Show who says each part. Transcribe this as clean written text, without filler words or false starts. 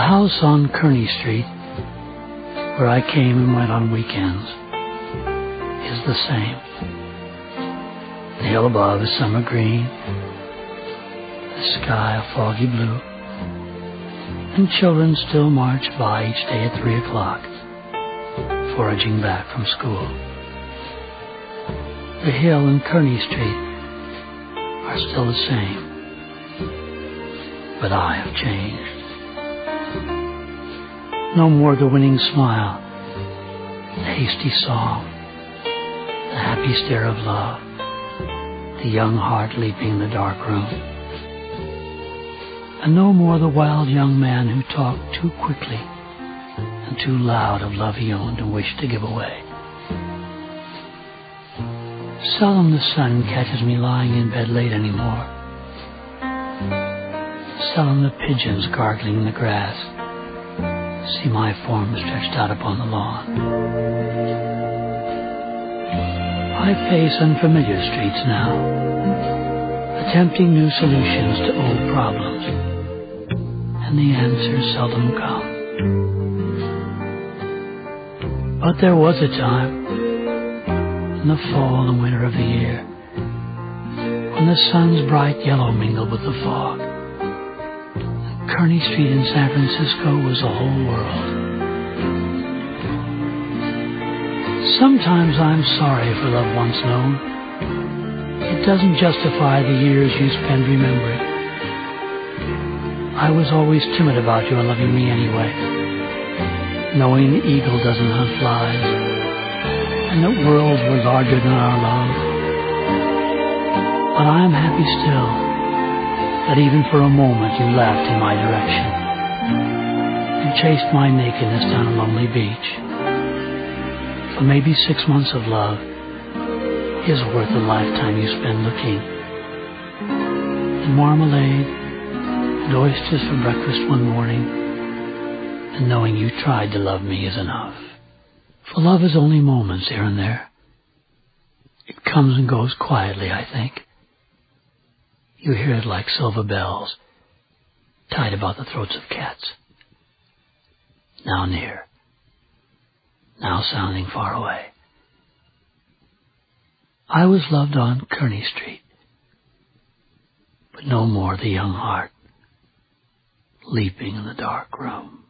Speaker 1: house on Kearny Street, where I came and went on weekends, is the same. The hill above is summer green, the sky a foggy blue, and children still march by each day at 3 o'clock, foraging back from school. The hill and Kearny Street are still the same, but I have changed. No more the winning smile, the hasty song, the happy stare of love, the young heart leaping in the dark room. And no more the wild young man who talked too quickly and too loud of love he owned and wished to give away. Seldom the sun catches me lying in bed late anymore. Seldom the pigeons gargling in the grass see my form stretched out upon the lawn. I face unfamiliar streets now, attempting new solutions to old problems, and the answers seldom come. But there was a time, in the fall and winter of the year, when the sun's bright yellow mingled with the fog, Kearny Street in San Francisco was a whole world. Sometimes I'm sorry for love once known. It doesn't justify the years you spend remembering. I was always timid about your loving me anyway, knowing the eagle doesn't hunt flies, and that worlds were larger than our love. But I'm happy still that even for a moment you laughed in my direction and chased my nakedness down a lonely beach. For maybe 6 months of love is worth a lifetime you spend looking. And marmalade and oysters for breakfast one morning, and knowing you tried to love me is enough. For love is only moments here and there. It comes and goes quietly, I think. You hear it like silver bells tied about the throats of cats. Now near, now sounding far away. I was loved on Kearny Street, but no more the young heart leaping in the dark room.